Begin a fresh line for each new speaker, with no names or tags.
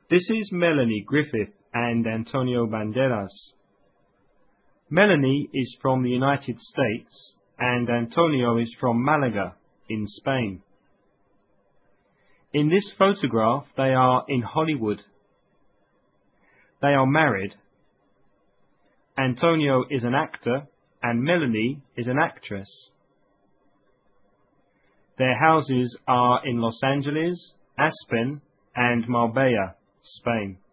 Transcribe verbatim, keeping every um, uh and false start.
This is Melanie Griffith and Antonio Banderas. Melanie is from the United States and Antonio is from Malaga in Spain. In this photograph, they are in Hollywood. They are married. Antonio is an actor and Melanie is an actress. Their houses are in Los Angeles, Aspen, and Marbella, Spain.